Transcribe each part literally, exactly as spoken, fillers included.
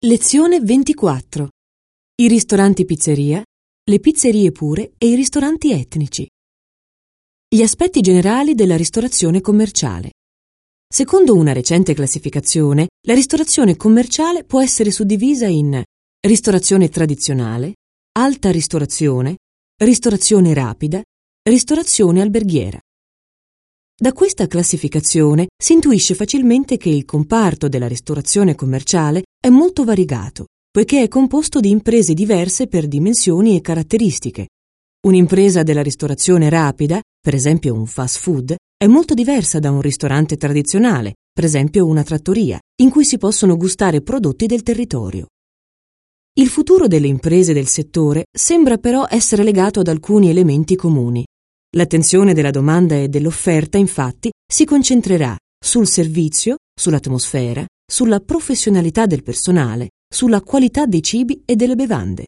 Lezione ventiquattro. I ristoranti pizzeria, le pizzerie pure e i ristoranti etnici. Gli aspetti generali della ristorazione commerciale. Secondo una recente classificazione, la ristorazione commerciale può essere suddivisa in ristorazione tradizionale, alta ristorazione, ristorazione rapida, ristorazione alberghiera. Da questa classificazione si intuisce facilmente che il comparto della ristorazione commerciale è molto variegato, poiché è composto di imprese diverse per dimensioni e caratteristiche. Un'impresa della ristorazione rapida, per esempio un fast food, è molto diversa da un ristorante tradizionale, per esempio una trattoria, in cui si possono gustare prodotti del territorio. Il futuro delle imprese del settore sembra però essere legato ad alcuni elementi comuni. L'attenzione della domanda e dell'offerta, infatti, si concentrerà sul servizio, sull'atmosfera, sulla professionalità del personale, sulla qualità dei cibi e delle bevande.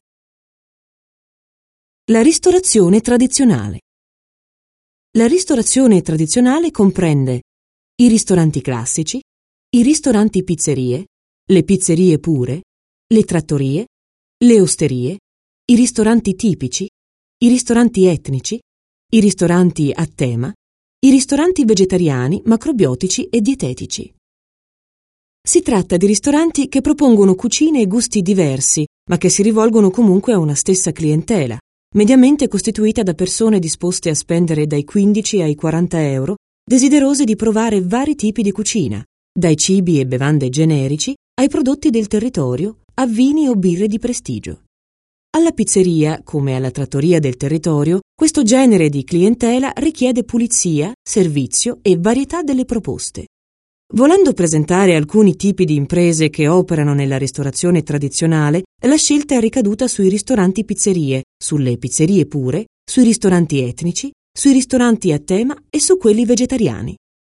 La ristorazione tradizionale. La ristorazione tradizionale comprende i ristoranti classici, i ristoranti pizzerie, le pizzerie pure, le trattorie, le osterie, i ristoranti tipici, i ristoranti etnici, i ristoranti a tema, i ristoranti vegetariani, macrobiotici e dietetici. Si tratta di ristoranti che propongono cucine e gusti diversi, ma che si rivolgono comunque a una stessa clientela, mediamente costituita da persone disposte a spendere dai quindici ai quaranta euro, desiderose di provare vari tipi di cucina, dai cibi e bevande generici ai prodotti del territorio, a vini o birre di prestigio. Alla pizzeria, come alla trattoria del territorio, questo genere di clientela richiede pulizia, servizio e varietà delle proposte. Volendo presentare alcuni tipi di imprese che operano nella ristorazione tradizionale, la scelta è ricaduta sui ristoranti pizzerie, sulle pizzerie pure, sui ristoranti etnici, sui ristoranti a tema e su quelli vegetariani.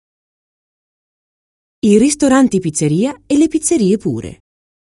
I ristoranti pizzeria e le pizzerie pure.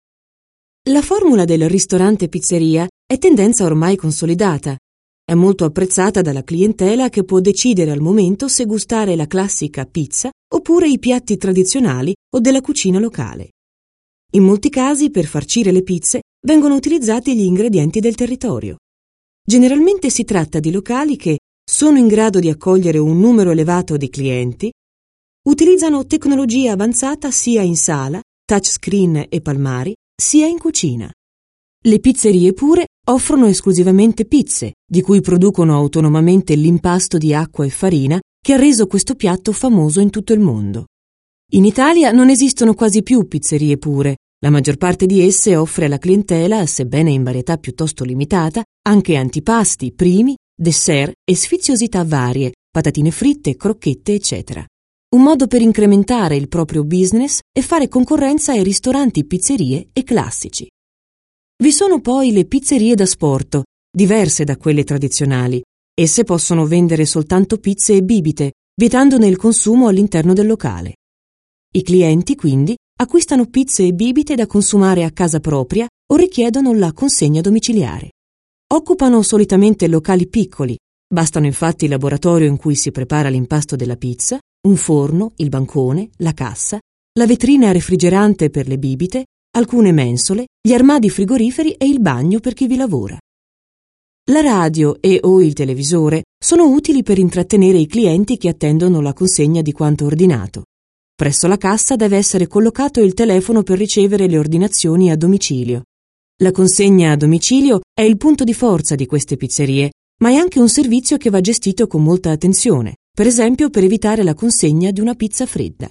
La formula del ristorante pizzeria è tendenza ormai consolidata. È molto apprezzata dalla clientela che può decidere al momento se gustare la classica pizza oppure i piatti tradizionali o della cucina locale. In molti casi, per farcire le pizze, vengono utilizzati gli ingredienti del territorio. Generalmente si tratta di locali che sono in grado di accogliere un numero elevato di clienti, utilizzano tecnologia avanzata sia in sala, touchscreen e palmari, sia in cucina. Le pizzerie pure offrono esclusivamente pizze, di cui producono autonomamente l'impasto di acqua e farina che ha reso questo piatto famoso in tutto il mondo. In Italia non esistono quasi più pizzerie pure. La maggior parte di esse offre alla clientela, sebbene in varietà piuttosto limitata, anche antipasti, primi, dessert e sfiziosità varie, patatine fritte, crocchette, eccetera. Un modo per incrementare il proprio business e fare concorrenza ai ristoranti pizzerie e classici. Vi sono poi le pizzerie da sporto, diverse da quelle tradizionali. Esse possono vendere soltanto pizze e bibite, vietandone il consumo all'interno del locale. I clienti, quindi, acquistano pizze e bibite da consumare a casa propria o richiedono la consegna domiciliare. Occupano solitamente locali piccoli, bastano infatti il laboratorio in cui si prepara l'impasto della pizza, un forno, il bancone, la cassa, la vetrina refrigerante per le bibite, alcune mensole, gli armadi frigoriferi e il bagno per chi vi lavora. La radio e o il televisore sono utili per intrattenere i clienti che attendono la consegna di quanto ordinato. Presso la cassa deve essere collocato il telefono per ricevere le ordinazioni a domicilio. La consegna a domicilio è il punto di forza di queste pizzerie, ma è anche un servizio che va gestito con molta attenzione, per esempio per evitare la consegna di una pizza fredda.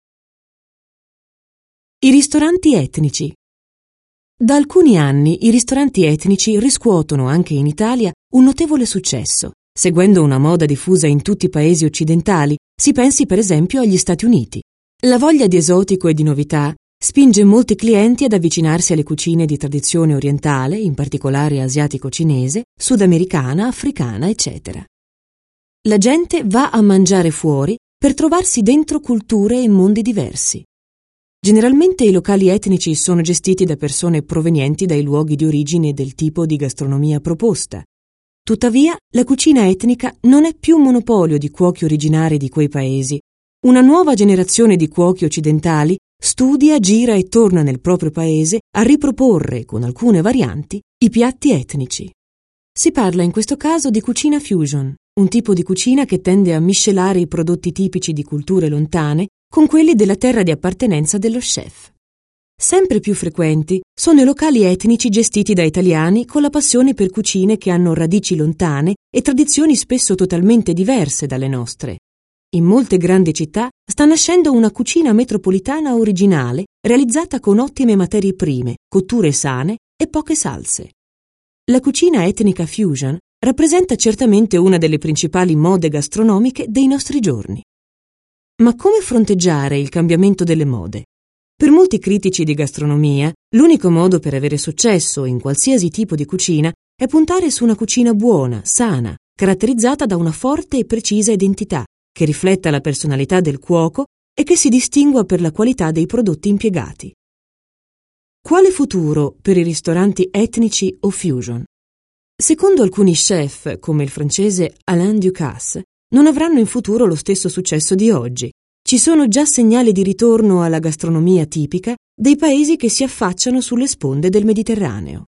I ristoranti etnici. Da alcuni anni i ristoranti etnici riscuotono anche in Italia un notevole successo, seguendo una moda diffusa in tutti i paesi occidentali. Si pensi per esempio agli Stati Uniti. La voglia di esotico e di novità spinge molti clienti ad avvicinarsi alle cucine di tradizione orientale, in particolare asiatico-cinese, sudamericana, africana, eccetera. La gente va a mangiare fuori per trovarsi dentro culture e mondi diversi. Generalmente i locali etnici sono gestiti da persone provenienti dai luoghi di origine del tipo di gastronomia proposta. Tuttavia, la cucina etnica non è più monopolio di cuochi originari di quei paesi. Una nuova generazione di cuochi occidentali studia, gira e torna nel proprio paese a riproporre, con alcune varianti, i piatti etnici. Si parla in questo caso di cucina fusion, un tipo di cucina che tende a miscelare i prodotti tipici di culture lontane con quelli della terra di appartenenza dello chef. Sempre più frequenti sono i locali etnici gestiti da italiani con la passione per cucine che hanno radici lontane e tradizioni spesso totalmente diverse dalle nostre. In molte grandi città sta nascendo una cucina metropolitana originale, realizzata con ottime materie prime, cotture sane e poche salse. La cucina etnica fusion rappresenta certamente una delle principali mode gastronomiche dei nostri giorni. Ma come fronteggiare il cambiamento delle mode? Per molti critici di gastronomia, l'unico modo per avere successo in qualsiasi tipo di cucina è puntare su una cucina buona, sana, caratterizzata da una forte e precisa identità, che rifletta la personalità del cuoco e che si distingua per la qualità dei prodotti impiegati. Quale futuro per i ristoranti etnici o fusion? Secondo alcuni chef, come il francese Alain Ducasse, non avranno in futuro lo stesso successo di oggi. Ci sono già segnali di ritorno alla gastronomia tipica dei paesi che si affacciano sulle sponde del Mediterraneo.